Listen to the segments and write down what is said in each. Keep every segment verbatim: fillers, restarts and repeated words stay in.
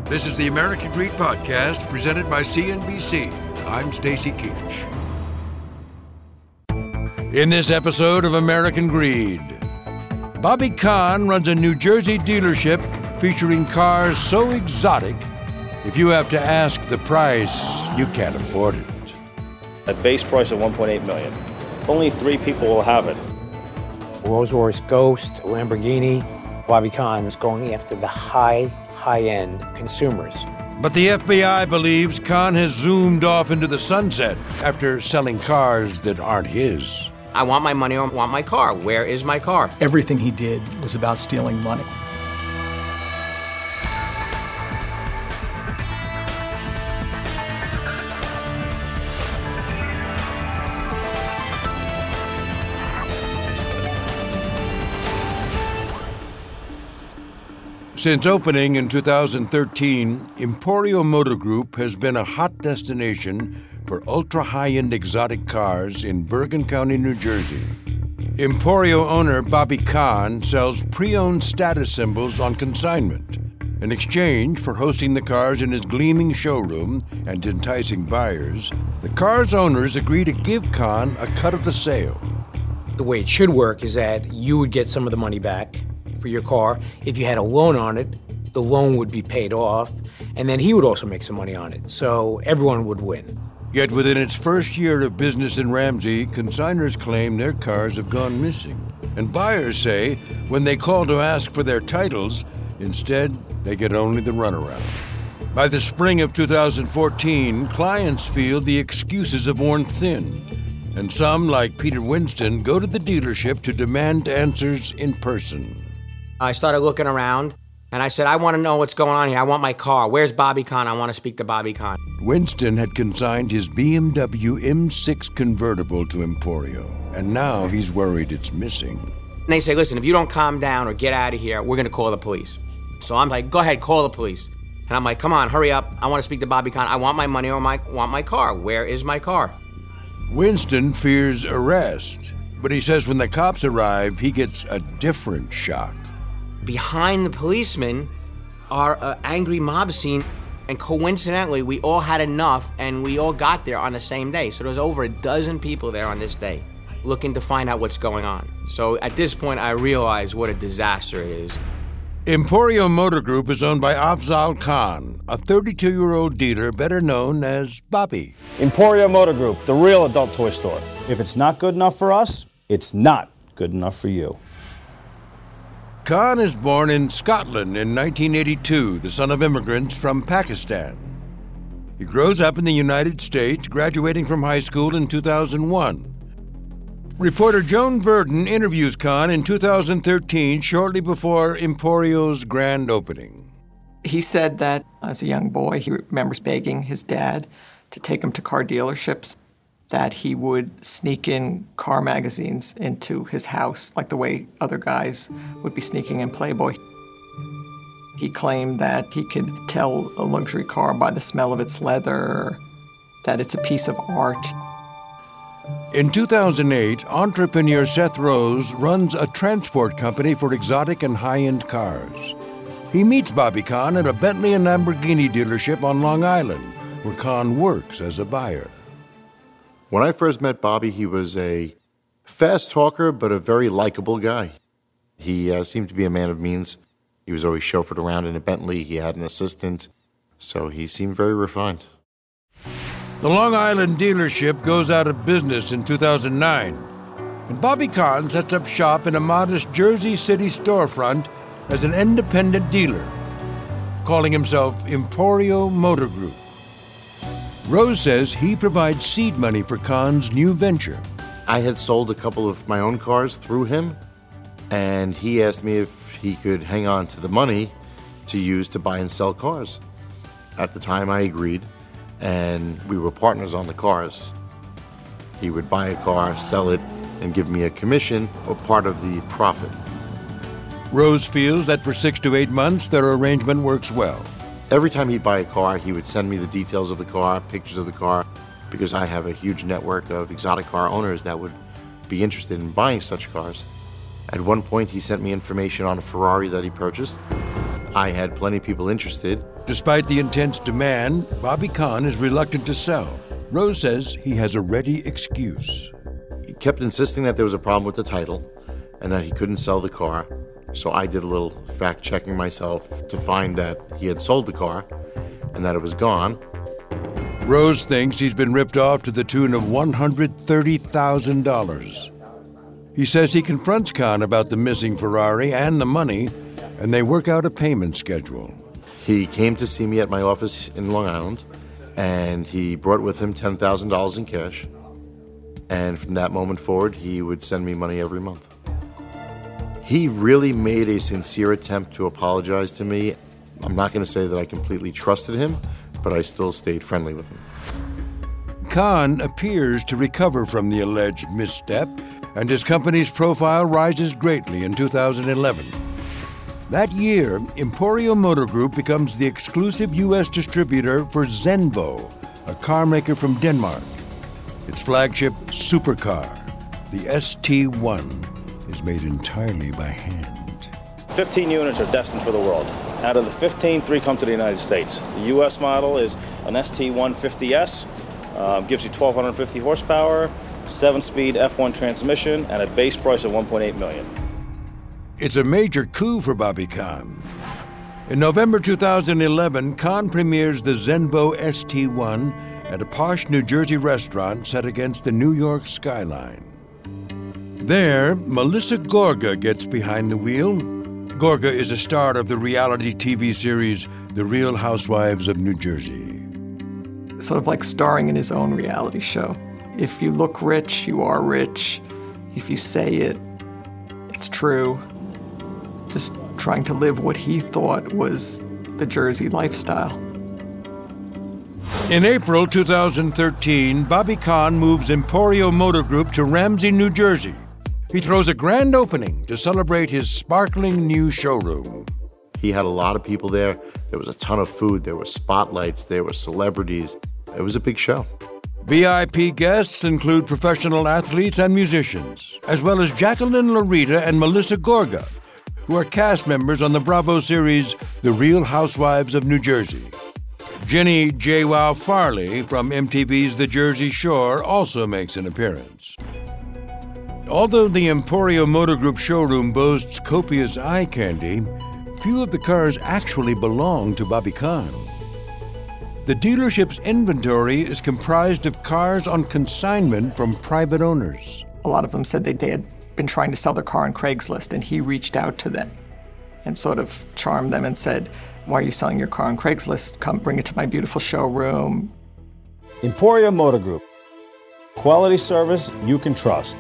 This is the American Greed Podcast, presented by C N B C. I'm Stacy Keach. In this episode of American Greed, Bobby Kahn runs a New Jersey dealership featuring cars so exotic, if you have to ask the price, you can't afford it. A base price of one point eight million dollars. Only three people will have it. Rolls-Royce Ghost, Lamborghini. Bobby Kahn is going after the high, high-end consumers. But the F B I believes Kahn has zoomed off into the sunset after selling cars that aren't his. I want my money, I want my car. Where is my car? Everything he did was about stealing money. Since opening in two thousand thirteen, Emporio Motor Group has been a hot destination for ultra-high-end exotic cars in Bergen County, New Jersey. Emporio owner Bobby Kahn sells pre-owned status symbols on consignment. In exchange for hosting the cars in his gleaming showroom and enticing buyers, the car's owners agree to give Kahn a cut of the sale. The way it should work is that you would get some of the money back for your car. If you had a loan on it, the loan would be paid off, and then he would also make some money on it. So everyone would win. Yet within its first year of business in Ramsey, consigners claim their cars have gone missing. And buyers say when they call to ask for their titles, instead they get only the runaround. By the spring of two thousand fourteen, clients feel the excuses have worn thin. And some, like Peter Winston, go to the dealership to demand answers in person. I started looking around, and I said, I want to know what's going on here. I want my car. Where's Bobby Kahn? I want to speak to Bobby Kahn. Winston had consigned his B M W M six convertible to Emporio, and now he's worried it's missing. And they say, listen, if you don't calm down or get out of here, we're going to call the police. So I'm like, go ahead, call the police. And I'm like, come on, hurry up. I want to speak to Bobby Kahn. I want my money or my want my car. Where is my car? Winston fears arrest, but he says when the cops arrive, he gets a different shock. Behind the policemen are an angry mob scene, and coincidentally, we all had enough, and we all got there on the same day. So there was over a dozen people there on this day looking to find out what's going on. So at this point, I realized what a disaster it is. Emporio Motor Group is owned by Afzal Khan, a thirty-two-year-old dealer better known as Bobby. Emporio Motor Group, the real adult toy store. If it's not good enough for us, it's not good enough for you. Khan is born in Scotland in nineteen eighty-two, the son of immigrants from Pakistan. He grows up in the United States, graduating from high school in two thousand one. Reporter Joan Verdon interviews Khan in two thousand thirteen, shortly before Emporio's grand opening. He said that as a young boy, he remembers begging his dad to take him to car dealerships, that he would sneak in car magazines into his house, like the way other guys would be sneaking in Playboy. He claimed that he could tell a luxury car by the smell of its leather, that it's a piece of art. In two thousand eight, entrepreneur Seth Rose runs a transport company for exotic and high-end cars. He meets Bobby Kahn at a Bentley and Lamborghini dealership on Long Island, where Kahn works as a buyer. When I first met Bobby, he was a fast talker, but a very likable guy. He uh, seemed to be a man of means. He was always chauffeured around in a Bentley. He had an assistant, so he seemed very refined. The Long Island dealership goes out of business in two thousand nine, and Bobby Kahn sets up shop in a modest Jersey City storefront as an independent dealer, calling himself Emporio Motor Group. Rose says he provides seed money for Kahn's new venture. I had sold a couple of my own cars through him, and he asked me if he could hang on to the money to use to buy and sell cars. At the time, I agreed, and we were partners on the cars. He would buy a car, sell it, and give me a commission or part of the profit. Rose feels that for six to eight months, their arrangement works well. Every time he'd buy a car, he would send me the details of the car, pictures of the car, because I have a huge network of exotic car owners that would be interested in buying such cars. At one point, he sent me information on a Ferrari that he purchased. I had plenty of people interested. Despite the intense demand, Bobby Kahn is reluctant to sell. Rose says he has a ready excuse. He kept insisting that there was a problem with the title and that he couldn't sell the car. So I did a little fact-checking myself to find that he had sold the car and that it was gone. Rose thinks he's been ripped off to the tune of one hundred thirty thousand dollars. He says he confronts Kahn about the missing Ferrari and the money, and they work out a payment schedule. He came to see me at my office in Long Island, and he brought with him ten thousand dollars in cash. And from that moment forward, he would send me money every month. He really made a sincere attempt to apologize to me. I'm not going to say that I completely trusted him, but I still stayed friendly with him. Kahn appears to recover from the alleged misstep, and his company's profile rises greatly in two thousand eleven. That year, Emporio Motor Group becomes the exclusive U S distributor for Zenvo, a car maker from Denmark. Its flagship supercar, the S T one, is made entirely by hand. fifteen units are destined for the world. Out of the fifteen, three come to the United States. The U S model is an S T one fifty S, uh, gives you twelve fifty horsepower, seven-speed F one transmission, and a base price of one point eight million dollars. It's a major coup for Bobby Kahn. In November two thousand eleven, Kahn premieres the Zenvo S T one at a posh New Jersey restaurant set against the New York skyline. There, Melissa Gorga gets behind the wheel. Gorga is a star of the reality T V series The Real Housewives of New Jersey. Sort of like starring in his own reality show. If you look rich, you are rich. If you say it, it's true. Just trying to live what he thought was the Jersey lifestyle. In April two thousand thirteen, Bobby Kahn moves Emporio Motor Group to Ramsey, New Jersey. He throws a grand opening to celebrate his sparkling new showroom. He had a lot of people there. There was a ton of food. There were spotlights. There were celebrities. It was a big show. V I P guests include professional athletes and musicians, as well as Jacqueline Larita and Melissa Gorga, who are cast members on the Bravo series The Real Housewives of New Jersey. Jenny J. Wow Farley from M T V's The Jersey Shore also makes an appearance. Although the Emporio Motor Group showroom boasts copious eye candy, few of the cars actually belong to Bobby Kahn. The dealership's inventory is comprised of cars on consignment from private owners. A lot of them said they, they had been trying to sell their car on Craigslist, and he reached out to them and sort of charmed them and said, "Why are you selling your car on Craigslist? Come bring it to my beautiful showroom." Emporio Motor Group. Quality service you can trust.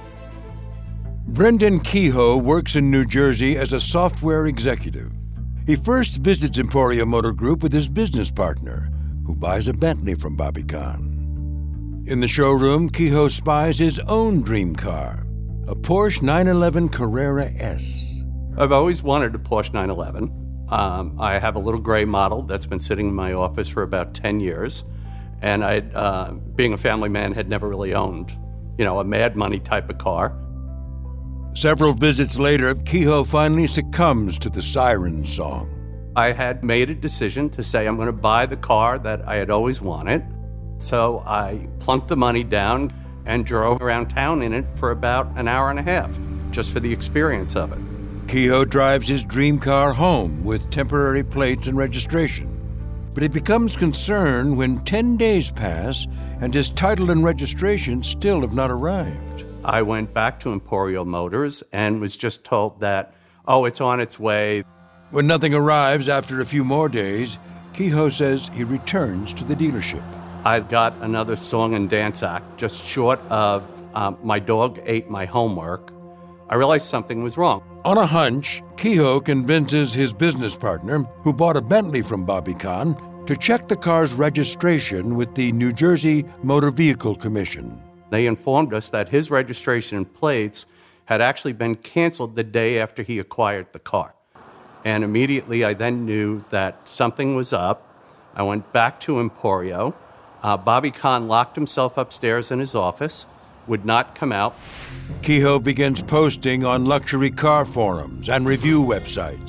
Brendan Kehoe works in New Jersey as a software executive. He first visits Emporio Motor Group with his business partner, who buys a Bentley from Bobby Kahn. In the showroom, Kehoe spies his own dream car, a Porsche nine eleven Carrera S. I've always wanted a Porsche nine eleven. Um, I have a little gray model that's been sitting in my office for about ten years, and I, uh, being a family man, had never really owned, you know, a Mad Money type of car. Several visits later, Kehoe finally succumbs to the siren song. I had made a decision to say I'm going to buy the car that I had always wanted, so I plunked the money down and drove around town in it for about an hour and a half, just for the experience of it. Kehoe drives his dream car home with temporary plates and registration. But he becomes concerned when ten days pass and his title and registration still have not arrived. I went back to Emporio Motors and was just told that, oh, it's on its way. When nothing arrives after a few more days, Kehoe says he returns to the dealership. I've got another song and dance act, just short of um, my dog ate my homework. I realized something was wrong. On a hunch, Kehoe convinces his business partner, who bought a Bentley from Bobby Kahn, to check the car's registration with the New Jersey Motor Vehicle Commission. They informed us that his registration and plates had actually been canceled the day after he acquired the car. And immediately I then knew that something was up. I went back to Emporio. Uh, Bobby Kahn locked himself upstairs in his office, would not come out. Kehoe begins posting on luxury car forums and review websites,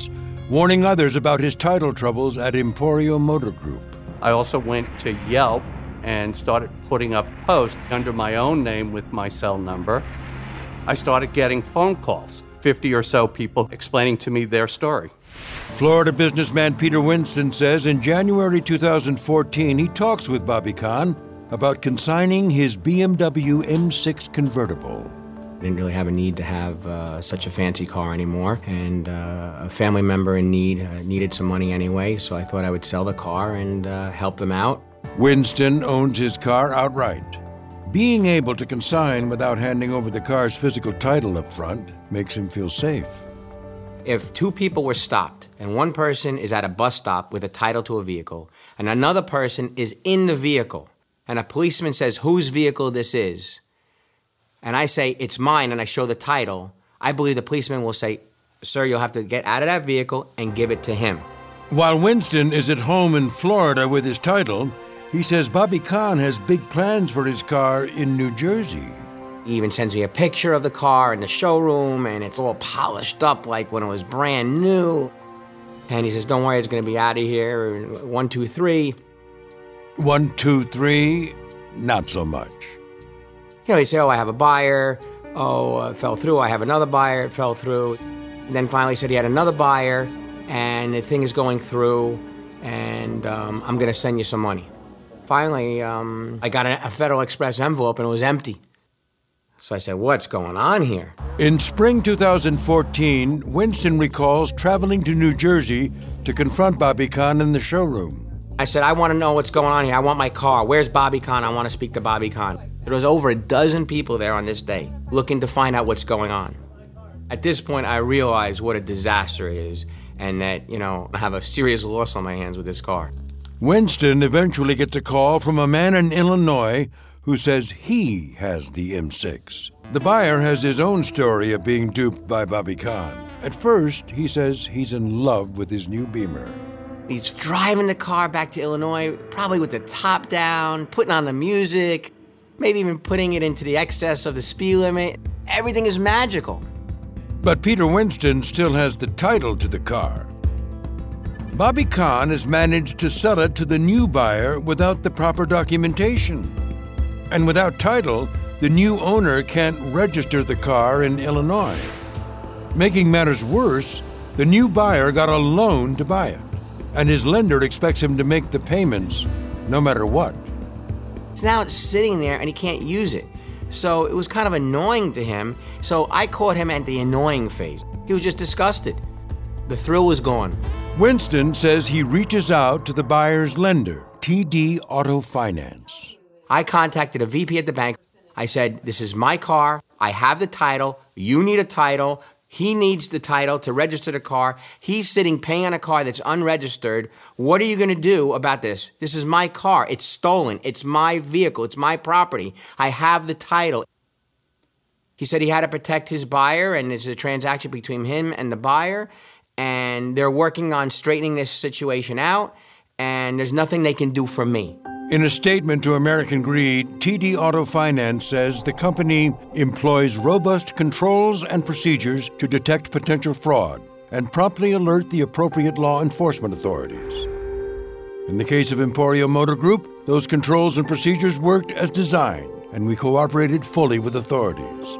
warning others about his title troubles at Emporio Motor Group. I also went to Yelp and started putting up posts under my own name with my cell number. I started getting phone calls, fifty or so people explaining to me their story. Florida businessman Peter Winston says in January two thousand fourteen he talks with Bobby Kahn about consigning his B M W M six convertible. I didn't really have a need to have uh, such a fancy car anymore, and uh, a family member in need uh, needed some money anyway, so I thought I would sell the car and uh, help them out. Winston owns his car outright. Being able to consign without handing over the car's physical title up front makes him feel safe. If two people were stopped, and one person is at a bus stop with a title to a vehicle, and another person is in the vehicle, and a policeman says whose vehicle this is, and I say, it's mine, and I show the title, I believe the policeman will say, sir, you'll have to get out of that vehicle and give it to him. While Winston is at home in Florida with his title, he says Bobby Kahn has big plans for his car in New Jersey. He even sends me a picture of the car in the showroom, and it's all polished up like when it was brand new. And he says, don't worry, it's going to be out of here. One, two, three. One, two, three, not so much. You know, he'd say, oh, I have a buyer. Oh, uh, it fell through. I have another buyer. It fell through. And then finally he said he had another buyer, and the thing is going through, and um, I'm going to send you some money. Finally, um, I got a, a Federal Express envelope, and it was empty. So I said, what's going on here? In spring two thousand fourteen, Winston recalls traveling to New Jersey to confront Bobby Kahn in the showroom. I said, I want to know what's going on here. I want my car. Where's Bobby Kahn? I want to speak to Bobby Kahn. There was over a dozen people there on this day looking to find out what's going on. At this point, I realized what a disaster it is, and that, you know, I have a serious loss on my hands with this car. Winston eventually gets a call from a man in Illinois who says he has the M six. The buyer has his own story of being duped by Bobby Kahn. At first, he says he's in love with his new Beamer. He's driving the car back to Illinois, probably with the top down, putting on the music, maybe even putting it into the excess of the speed limit. Everything is magical. But Peter Winston still has the title to the car. Bobby Kahn has managed to sell it to the new buyer without the proper documentation. And without title, the new owner can't register the car in Illinois. Making matters worse, the new buyer got a loan to buy it, and his lender expects him to make the payments no matter what. So now it's sitting there and he can't use it. So it was kind of annoying to him, so I caught him at the annoying phase. He was just disgusted. The thrill was gone. Winston says he reaches out to the buyer's lender, T D Auto Finance. I contacted a V P at the bank. I said, this is my car. I have the title. You need a title. He needs the title to register the car. He's sitting paying on a car that's unregistered. What are you going to do about this? This is my car. It's stolen. It's my vehicle. It's my property. I have the title. He said he had to protect his buyer, and it's a transaction between him and the buyer, and they're working on straightening this situation out, and there's nothing they can do for me. In a statement to American Greed, T D Auto Finance says the company employs robust controls and procedures to detect potential fraud and promptly alert the appropriate law enforcement authorities. In the case of Emporio Motor Group, those controls and procedures worked as designed, and we cooperated fully with authorities.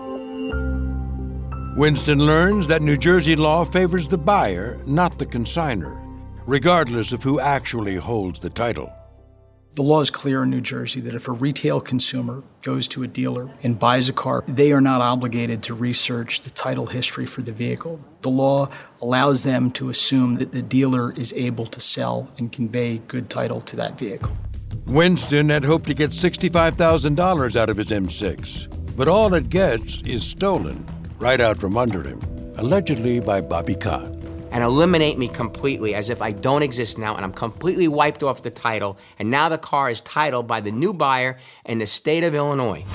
Winston learns that New Jersey law favors the buyer, not the consignor, regardless of who actually holds the title. The law is clear in New Jersey that if a retail consumer goes to a dealer and buys a car, they are not obligated to research the title history for the vehicle. The law allows them to assume that the dealer is able to sell and convey good title to that vehicle. Winston had hoped to get sixty-five thousand dollars out of his M six, but all it gets is stolen right out from under him, allegedly by Bobby Kahn. And eliminate me completely, as if I don't exist now, and I'm completely wiped off the title, and now the car is titled by the new buyer in the state of Illinois.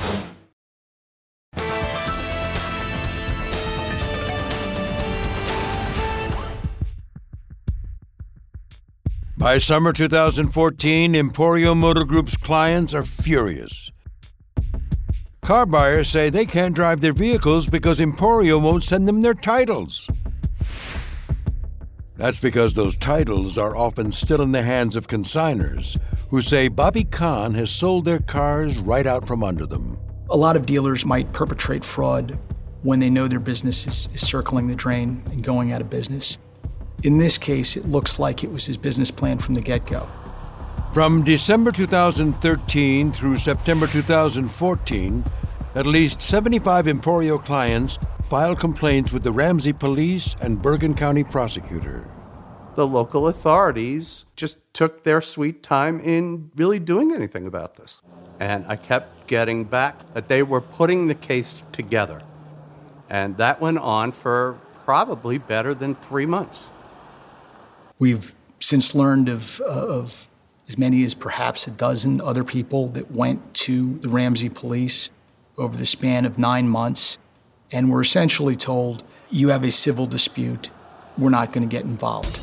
By summer two thousand fourteen, Emporio Motor Group's clients are furious. Car buyers say they can't drive their vehicles because Emporio won't send them their titles. That's because those titles are often still in the hands of consignors who say Bobby Kahn has sold their cars right out from under them. A lot of dealers might perpetrate fraud when they know their business is, is circling the drain and going out of business. In this case, it looks like it was his business plan from the get-go. From December two thousand thirteen through September two thousand fourteen, at least seventy-five Emporio clients filed complaints with the Ramsey Police and Bergen County Prosecutor. The local authorities just took their sweet time in really doing anything about this. And I kept getting back that they were putting the case together. And that went on for probably better than three months. We've since learned of, uh, of as many as perhaps a dozen other people that went to the Ramsey Police over the span of nine months and were essentially told, you have a civil dispute, we're not going to get involved.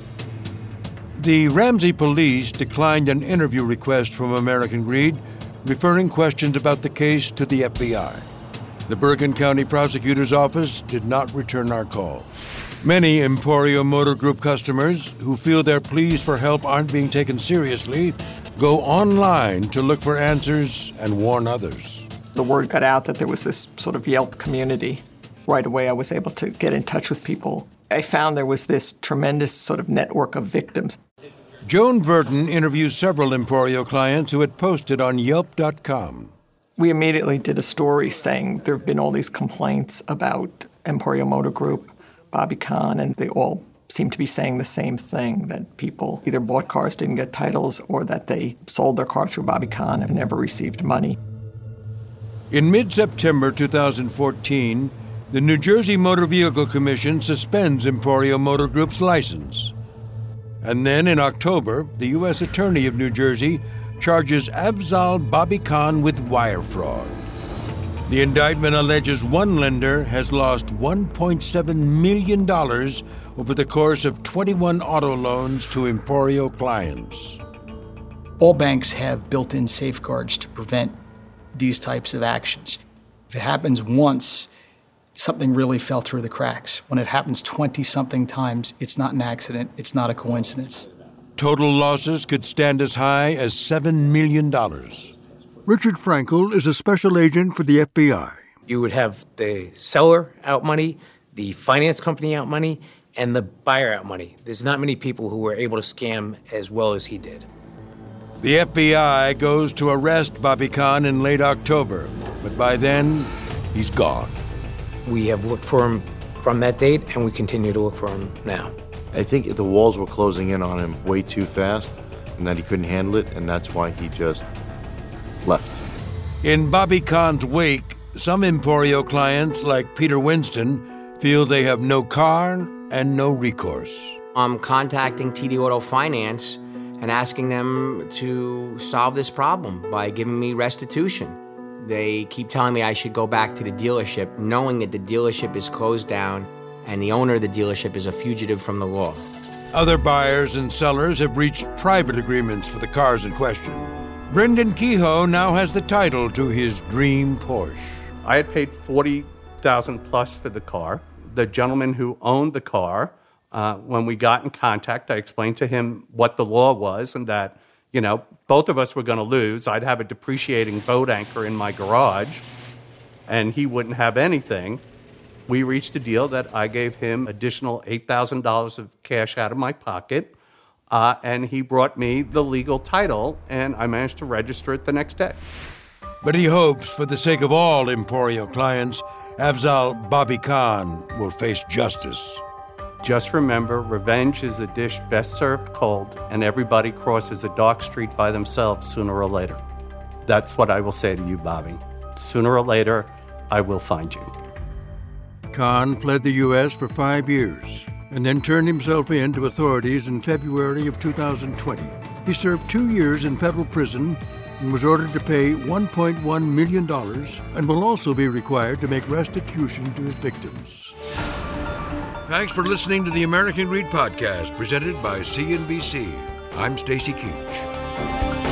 The Ramsey Police declined an interview request from American Greed, referring questions about the case to the F B I. The Bergen County Prosecutor's Office did not return our calls. Many Emporio Motor Group customers who feel their pleas for help aren't being taken seriously go online to look for answers and warn others. The word got out that there was this sort of Yelp community. Right away, I was able to get in touch with people. I found there was this tremendous sort of network of victims. Joan Verdon interviews several Emporio clients who had posted on Yelp dot com. We immediately did a story saying there have been all these complaints about Emporio Motor Group, Bobby Kahn, and they all seem to be saying the same thing, that people either bought cars, didn't get titles, or that they sold their car through Bobby Kahn and never received money. In mid-September two thousand fourteen, the New Jersey Motor Vehicle Commission suspends Emporio Motor Group's license. And then in October, the U S Attorney of New Jersey charges Afzal Bobby Kahn with wire fraud. The indictment alleges one lender has lost one point seven million dollars over the course of twenty-one auto loans to Emporio clients. All banks have built-in safeguards to prevent these types of actions. If it happens once, something really fell through the cracks. When it happens twenty-something times, it's not an accident, it's not a coincidence. Total losses could stand as high as seven million dollars. Richard Frankel is a special agent for the F B I. You would have the seller out money, the finance company out money, and the buyer out money. There's not many people who were able to scam as well as he did. The F B I goes to arrest Bobby Kahn in late October, but by then, he's gone. We have looked for him from that date, and we continue to look for him now. I think the walls were closing in on him way too fast, and that he couldn't handle it, and that's why he just left. In Bobby Kahn's wake, some Emporio clients, like Peter Winston, feel they have no car and no recourse. I'm contacting T D Auto Finance and asking them to solve this problem by giving me restitution. They keep telling me I should go back to the dealership, knowing that the dealership is closed down and the owner of the dealership is a fugitive from the law. Other buyers and sellers have reached private agreements for the cars in question. Brendan Kehoe now has the title to his dream Porsche. I had paid forty thousand dollars plus for the car. The gentleman who owned the car, uh, when we got in contact, I explained to him what the law was and that, you know, both of us were going to lose. I'd have a depreciating boat anchor in my garage, and he wouldn't have anything. We reached a deal that I gave him additional eight thousand dollars of cash out of my pocket, uh, and he brought me the legal title, and I managed to register it the next day. But he hopes, for the sake of all Emporio clients, Afzal Bobby Kahn will face justice. Just remember, revenge is a dish best served cold, and everybody crosses a dark street by themselves sooner or later. That's what I will say to you, Bobby. Sooner or later, I will find you. Kahn fled the U S for five years and then turned himself in to authorities in February of two thousand twenty. He served two years in federal prison and was ordered to pay one point one million dollars and will also be required to make restitution to his victims. Thanks for listening to the American Greed Podcast, presented by C N B C. I'm Stacy Keach.